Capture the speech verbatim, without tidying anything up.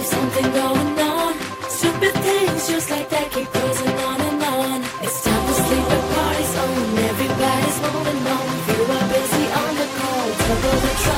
something going on. Stupid things just like that keep closing on and on. It's time to sleep at parties on. Everybody's moving on. You are busy on the call. Double the trouble.